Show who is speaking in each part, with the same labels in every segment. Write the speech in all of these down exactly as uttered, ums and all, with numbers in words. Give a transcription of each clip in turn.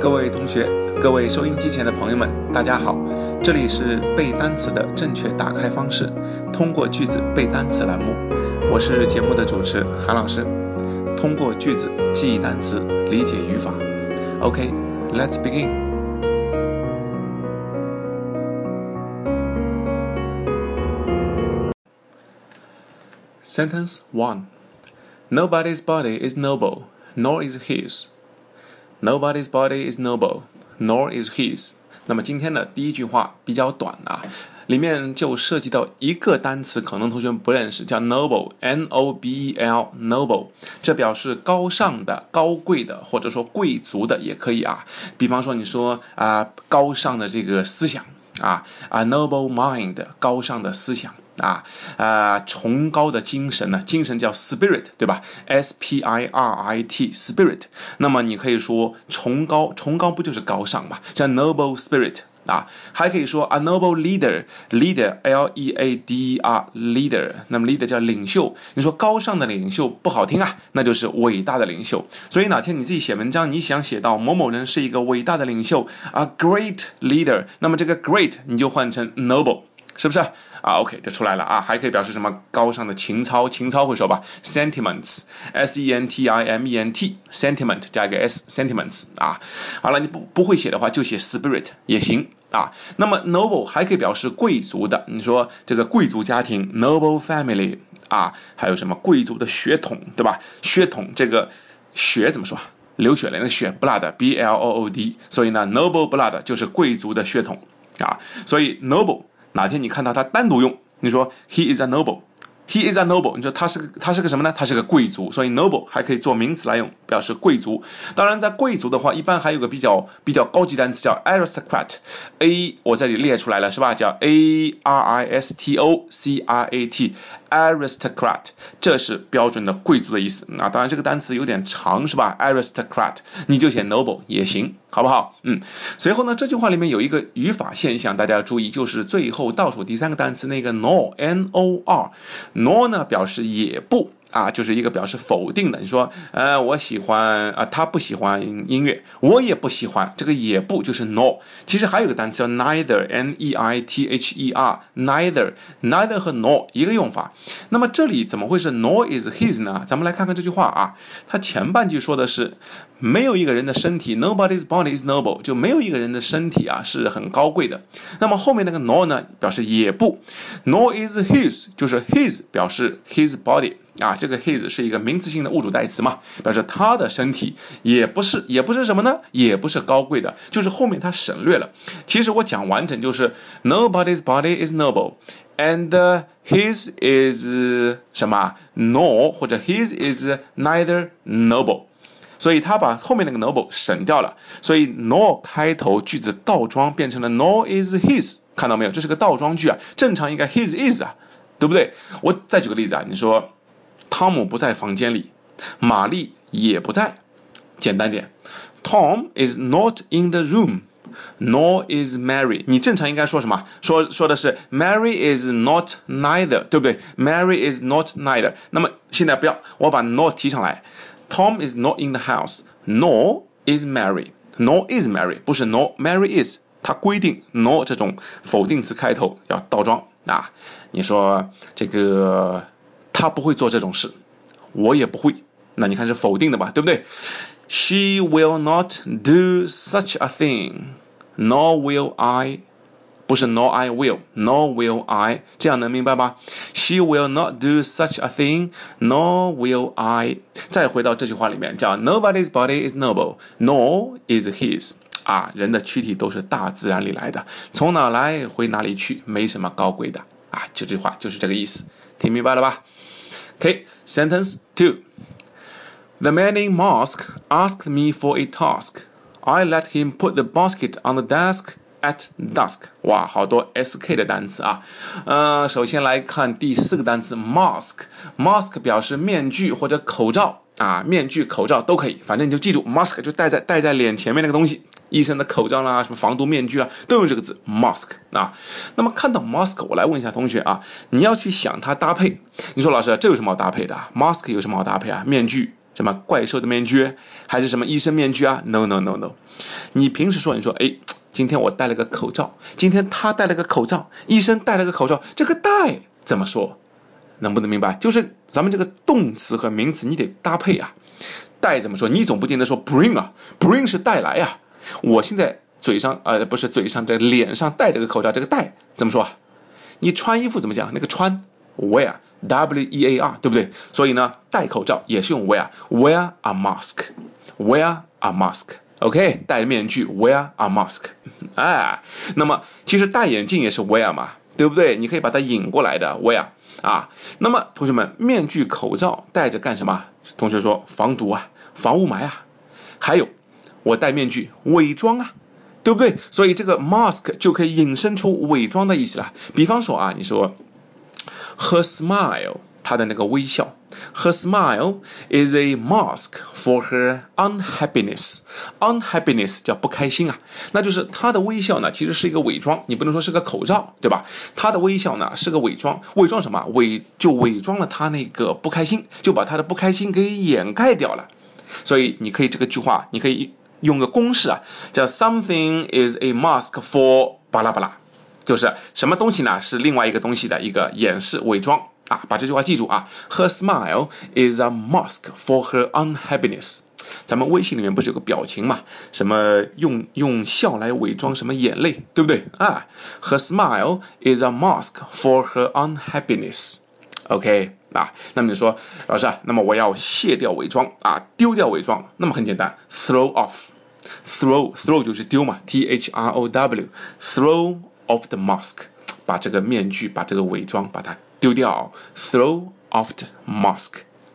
Speaker 1: 各位同学，各位收音机前的朋友们，大家好，这里是背单词的正确打开方式，通过句子背单词栏目，我是节目的主持韩老师，通过句子记忆单词，理解语法。OK, let's begin. Sentence one. Nobody's body is noble, nor is his.Nobody's body is noble, nor is his. 那么今天的第一句话比较短啊，里面就涉及到一个单词，可能同学们不认识，叫 noble, N O B E L, noble. 这表示高尚的、高贵的，或者说贵族的也可以啊。比方说你说啊、呃，高尚的这个思想啊啊 ，noble mind, 高尚的思想。啊啊、呃，崇高的精神呢？精神叫 spirit， 对吧 ？S P I R I T spirit。那么你可以说崇高，崇高不就是高尚嘛？叫 noble spirit 啊，还可以说 a noble leader，leader L E A D E R leader。那么 leader 叫领袖。你说高尚的领袖不好听啊，那就是伟大的领袖。所以哪天你自己写文章，你想写到某某人是一个伟大的领袖 ，a great leader， 那么这个 great 你就换成 noble。是不是啊 ？OK， 就出来了啊，还可以表示什么高尚的情操，情操会说吧 ？sentiments，S E N T I M E N T，sentiment 加一个 s，sentiments 啊。好了，你不不会写的话，就写 spirit 也行啊。那么 noble 还可以表示贵族的，你说这个贵族家庭 noble family 啊，还有什么贵族的血统，对吧？血统这个血怎么说？流血的那个血 blood B L O O D， 所以呢 noble blood 就是贵族的血统啊。所以 noble。哪天你看到他单独用，你说 he is a noble， he is a noble， 你说他是个他是个什么呢？他是个贵族，所以 noble 还可以做名词来用，表示贵族。当然，在贵族的话，一般还有个比较比较高级单词叫 aristocrat，A 我这里列出来了是吧？叫 A R I S T O C R A T。aristocrat 这是标准的贵族的意思啊，当然这个单词有点长是吧 ？aristocrat 你就写 noble 也行，好不好？嗯，随后呢，这句话里面有一个语法现象，大家要注意，就是最后倒数第三个单词那个 nor N O R nor 呢表示也不。啊，就是一个表示否定的。你说，呃，我喜欢啊，他不喜欢音乐，我也不喜欢。这个也不就是 no。其实还有个单词叫 neither，N E I T H E R，neither，neither 和 no 一个用法。那么这里怎么会是 nor is his 呢？咱们来看看这句话啊，它前半句说的是没有一个人的身体 ，nobody's body is noble， 就没有一个人的身体啊是很高贵的。那么后面那个 nor 呢，表示也不 ，nor is his， 就是 his 表示 his body。啊，这个 his 是一个名词性的物主代词嘛，表示他的身体也不是，也不是什么呢？也不是高贵的，就是后面他省略了。其实我讲完整就是 nobody's body is noble and his is 什么 nor 或者 his is neither noble。所以他把后面那个 noble 省掉了，所以 nor 开头句子倒装变成了 nor is his， 看到没有？这是个倒装句啊，正常应该 his is 啊，对不对？我再举个例子啊，你说。汤姆不在房间里，玛丽也不在。简单点 ，Tom is not in the room, nor is Mary。你正常应该说什么？说说的是 Mary is not neither， 对不对 ？Mary is not neither。那么现在不要，我把 not 提上来。Tom is not in the house, nor is Mary, nor is Mary， 不是 nor Mary is。它规定 nor 这种否定词开头要倒装啊。你说这个。他不会做这种事，我也不会。那你看是否定的吧，对不对 ？She will not do such a thing, nor will I， 不是 nor I will, nor will I， 这样能明白吧 ？She will not do such a thing, nor will I。再回到这句话里面，叫 Nobody's body is noble, nor is his。啊，人的躯体都是大自然里来的，从哪来回哪里去，没什么高贵的啊。这句话就是这个意思，听明白了吧？ Okay, sentence two. The man in mask asked me for a task. I let him put the basket on the desk at dusk. 哇，好多 S K 的单词啊。呃，首先来看第四个单词 mask。mask 表示面具或者口罩啊，面具、口罩都可以，反正你就记住 mask 就戴在戴在脸前面那个东西。医生的口罩啦，什么防毒面具啦，都用这个字 mask 啊。那么看到 mask， 我来问一下同学啊，你要去想它搭配。你说老师，这有什么好搭配的啊 ？mask 有什么好搭配啊？面具什么怪兽的面具，还是什么医生面具啊 ？No No No No， 你平时说你说，哎，今天我戴了个口罩，今天他戴了个口罩，医生戴了个口罩，这个戴怎么说？能不能明白？就是咱们这个动词和名词你得搭配啊。带怎么说？你总不见得说 bring 啊 ，bring 是带来啊。我现在嘴上呃不是嘴上，这脸上戴这个口罩，这个戴怎么说啊？你穿衣服怎么讲？那个穿 wear w e a r 对不对？所以呢，戴口罩也是用 wear wear a mask wear a mask OK 戴面具 wear a mask 哎，那么其实戴眼镜也是 wear 嘛，对不对？你可以把它引过来的 wear 啊。那么同学们，面具口罩戴着干什么？同学说防毒啊，防雾霾啊，还有我戴面具伪装啊，对不对？所以这个 mask 就可以引申出伪装的意思了。比方说啊，你说 her smile 她的那个微笑 her smile is a mask for her unhappiness unhappiness 叫不开心啊，那就是她的微笑呢其实是一个伪装，你不能说是个口罩，对吧？她的微笑呢是个伪装，伪装什么？伪就伪装了她那个不开心，就把她的不开心给掩盖掉了。所以你可以这个句话你可以用个公式啊，叫 something is a mask for 巴拉巴拉，就是什么东西呢是另外一个东西的一个掩饰伪装啊，把这句话记住啊。 Her smile is a mask for her unhappiness。 咱们微信里面不是有个表情嘛，什么用用笑来伪装什么眼泪，对不对啊？ Her smile is a mask for her unhappiness。 OK 啊，那么你说老师啊，那么我要卸掉伪装啊，丢掉伪装，那么很简单 throw off throw throw 就是丢嘛 T H R O W throw off the mask， 把这个面具把这个伪装把它丢掉 throw off the mask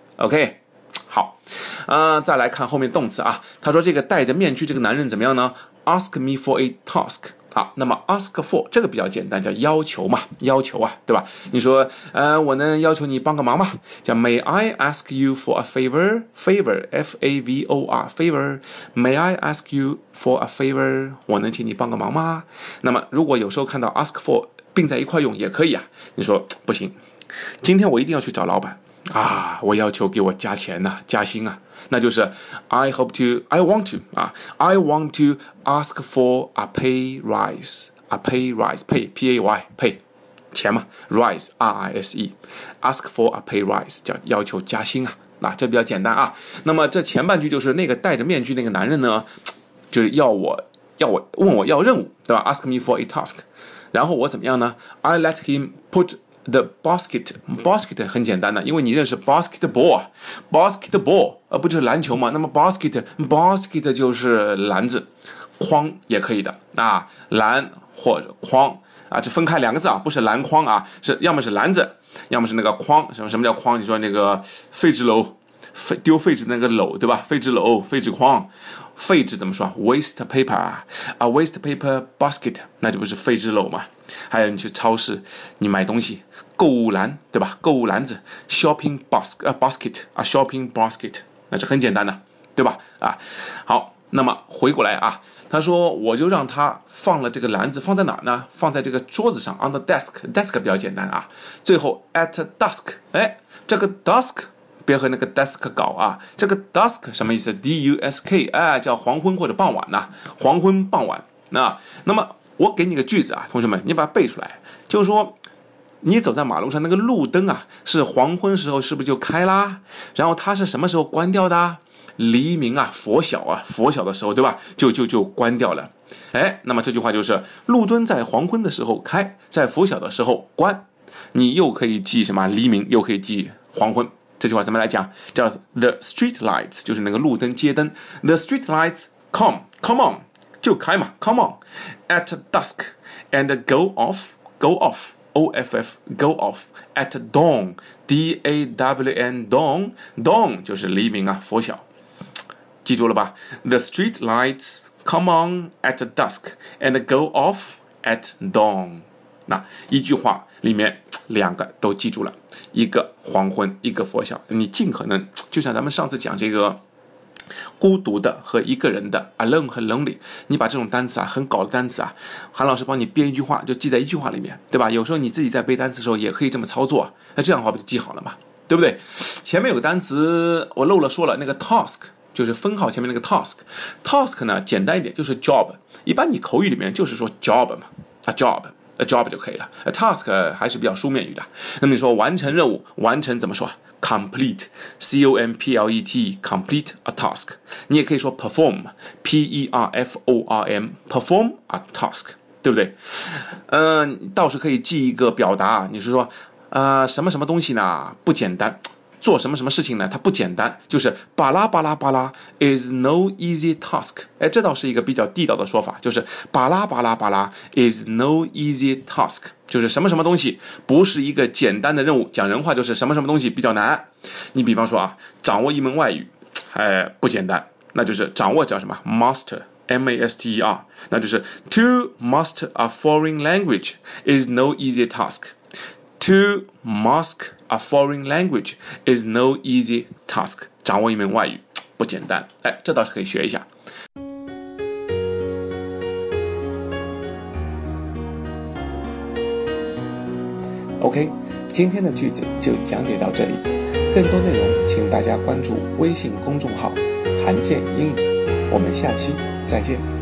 Speaker 1: OK 好，呃，再来看后面动词啊，他说这个戴着面具这个男人怎么样呢？ Ask me for a task。好，那么 ask for 这个比较简单，叫要求嘛，要求啊，对吧？你说，呃，我能要求你帮个忙吗？叫 May I ask you for a favor? Favor, F A V O R, favor. May I ask you for a favor? 我能请你帮个忙吗？那么如果有时候看到 ask for 并在一块用也可以啊。你说不行，今天我一定要去找老板啊，我要求给我加钱呐、啊，加薪啊。那就是 I hope to, I want to 啊 I want to ask for a pay rise a pay rise pay P A Y pay 钱嘛 rise R I S E ask for a pay rise 叫要求加薪啊，啊这比较简单啊。那么这前半句就是那个戴着面具那个男人呢，就是要我要我问我要任务，对吧？ Ask me for a task， 然后我怎么样呢？ I let him put the basket basket 很简单的，因为你认识 basketball basketball 而不就是篮球嘛，那么 basket basket 就是篮子，筐也可以的啊，篮或者筐啊，这分开两个字啊，不是篮筐啊，是要么是篮子，要么是那个筐。什么什么叫筐？你说那个废纸篓，废丢废纸那个篓，对吧？废纸篓、废纸筐。废纸怎么说 ？waste paper 啊 ，waste paper basket， 那就不是废纸篓嘛。还有你去超市，你买东西，购物篮，对吧？购物篮子 ，shopping basket 啊 basket 啊 shopping basket， 那是很简单的，对吧？啊，好，那么回过来啊，他说我就让他放了这个篮子放在哪呢？放在这个桌子上 on the desk，desk 比较简单啊。最后 at dusk， 哎，这个 dusk。别和那个 desk 搞啊，这个 dusk 什么意思 ？D U S K， 哎，叫黄昏或者傍晚呐、啊，黄昏傍晚。那那么我给你个句子啊，同学们，你把它背出来，就是说，你走在马路上，那个路灯啊，是黄昏时候是不是就开啦？然后它是什么时候关掉的？黎明啊，拂晓啊，拂晓的时候，对吧？就就就关掉了。哎，那么这句话就是路灯在黄昏的时候开，在拂晓的时候关。你又可以记什么黎明，又可以记黄昏。这句话怎么来讲？叫 the street lights， 就是那个路灯、街灯。The street lights come, come on， 就开嘛 ，come on at dusk and go off, go off, O F F, go off at dawn, D A W N, dawn, dawn 就是黎明啊，拂晓。记住了吧 ？The street lights come on at dusk and go off at dawn。那一句话里面两个都记住了。一个黄昏，一个拂晓，你尽可能就像咱们上次讲这个孤独的和一个人的 alone 和 lonely， 你把这种单词啊，很搞的单词啊，韩老师帮你编一句话，就记在一句话里面，对吧？有时候你自己在背单词的时候也可以这么操作，那这样的话不就记好了吗？ 对不对？前面有个单词我漏了说了，那个 task 就是分号前面那个 task，task 呢简单一点就是 job， 一般你口语里面就是说 job 嘛，啊 job。A job 就可以了 ，a task 还是比较书面语的。那么你说完成任务，完成怎么说 ？complete, c o m p l e t, complete a task。你也可以说 perform, p e r f o r m, perform a task， 对不对？嗯、呃，倒是可以记一个表达，你是说，呃，什么什么东西呢？不简单。做什么什么事情呢？它不简单，就是巴拉巴拉巴拉 is no easy task。哎，这倒是一个比较地道的说法，就是巴拉巴拉巴拉 is no easy task， 就是什么什么东西不是一个简单的任务。讲人话就是什么什么东西比较难。你比方说啊，掌握一门外语，哎，不简单，那就是掌握叫什么 master。M A S T E R， 那就是 to master a foreign language is no easy task。To master a foreign language is no easy task。掌握一门外语不简单，哎，这倒是可以学一下。OK， 今天的句子就讲解到这里，更多内容请大家关注微信公众号“韩建英语”，我们下期再见。